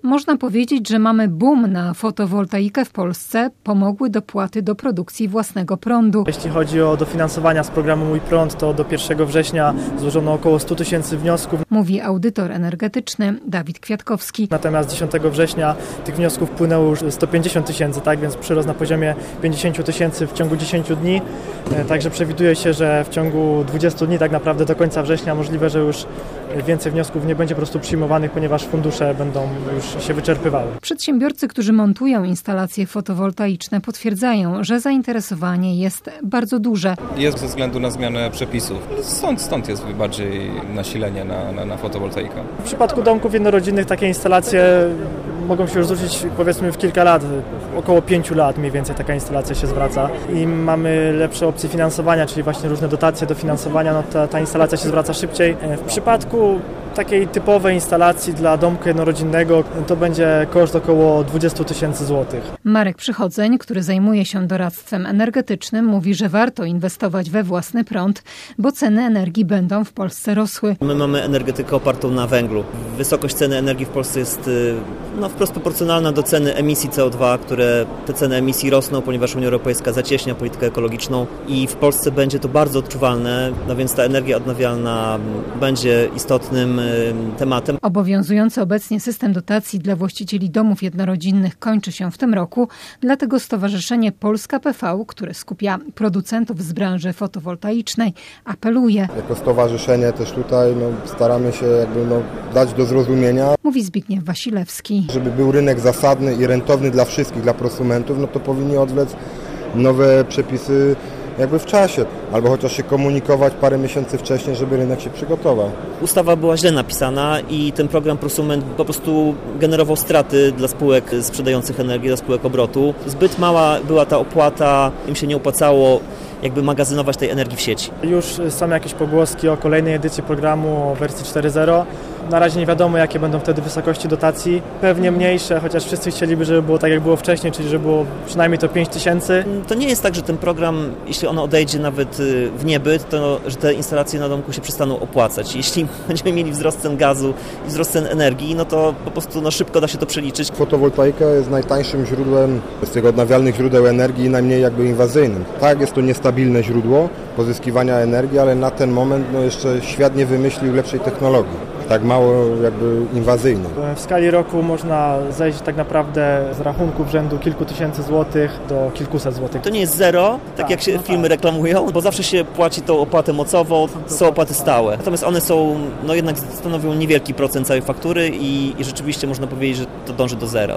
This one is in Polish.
Można powiedzieć, że mamy boom na fotowoltaikę w Polsce. Pomogły dopłaty do produkcji własnego prądu. Jeśli chodzi o dofinansowania z programu Mój Prąd, to do 1 września złożono około 100 000 wniosków. Mówi audytor energetyczny Dawid Kwiatkowski. Natomiast 10 września tych wniosków wpłynęło już 150 000, tak więc przyrost na poziomie 50 000 w ciągu 10 dni. Także przewiduje się, że w ciągu 20 dni tak naprawdę do końca września możliwe, że już więcej wniosków nie będzie po prostu przyjmowanych, ponieważ fundusze będą już się wyczerpywały. Przedsiębiorcy, którzy montują instalacje fotowoltaiczne, potwierdzają, że zainteresowanie jest bardzo duże. Jest ze względu na zmianę przepisów. Stąd jest bardziej nasilenie na fotowoltaikę. W przypadku domków jednorodzinnych takie instalacje mogą się już zwrócić powiedzmy w kilka lat, około 5 lat mniej więcej taka instalacja się zwraca i mamy lepsze opcje finansowania, czyli właśnie różne dotacje, dofinansowania, no ta instalacja się zwraca szybciej. W przypadku takiej typowej instalacji dla domku jednorodzinnego to będzie koszt około 20 000 złotych. Marek Przychodzeń, który zajmuje się doradztwem energetycznym, mówi, że warto inwestować we własny prąd, bo ceny energii będą w Polsce rosły. My mamy energetykę opartą na węglu. Wysokość ceny energii w Polsce jest wprost proporcjonalna do ceny emisji CO2, które te ceny emisji rosną, ponieważ Unia Europejska zacieśnia politykę ekologiczną i w Polsce będzie to bardzo odczuwalne, no więc ta energia odnawialna będzie istotnym tematem. Obowiązujący obecnie system dotacji dla właścicieli domów jednorodzinnych kończy się w tym roku, dlatego Stowarzyszenie Polska PV, które skupia producentów z branży fotowoltaicznej, apeluje. Jako stowarzyszenie też tutaj staramy się dać do zrozumienia. Mówi Zbigniew Wasilewski. Żeby był rynek zasadny i rentowny dla wszystkich, dla prosumentów, to powinni odwlec nowe przepisy w czasie, albo chociaż się komunikować parę miesięcy wcześniej, żeby rynek się przygotował. Ustawa była źle napisana i ten program Prosument po prostu generował straty dla spółek sprzedających energię, dla spółek obrotu. Zbyt mała była ta opłata, im się nie opłacało magazynować tej energii w sieci. Już są jakieś pogłoski o kolejnej edycji programu o wersji 4.0. Na razie nie wiadomo, jakie będą wtedy wysokości dotacji. Pewnie mniejsze, chociaż wszyscy chcieliby, żeby było tak, jak było wcześniej, czyli żeby było przynajmniej to 5 000. To nie jest tak, że ten program, jeśli on odejdzie nawet w niebyt, to że te instalacje na domku się przestaną opłacać. Jeśli będziemy mieli wzrost cen gazu i wzrost cen energii, to po prostu szybko da się to przeliczyć. Fotowoltaika jest najtańszym źródłem z tych odnawialnych źródeł energii i najmniej inwazyjnym. Tak, jest to niestabilne źródło pozyskiwania energii, ale na ten moment jeszcze świat nie wymyślił lepszej technologii. Tak mało inwazyjne. W skali roku można zejść tak naprawdę z rachunków rzędu kilku tysięcy złotych do kilkuset złotych. To nie jest zero, tak jak się firmy reklamują, bo zawsze się płaci tą opłatę mocową, są opłaty stałe. Natomiast one są, jednak stanowią niewielki procent całej faktury i rzeczywiście można powiedzieć, że to dąży do zera.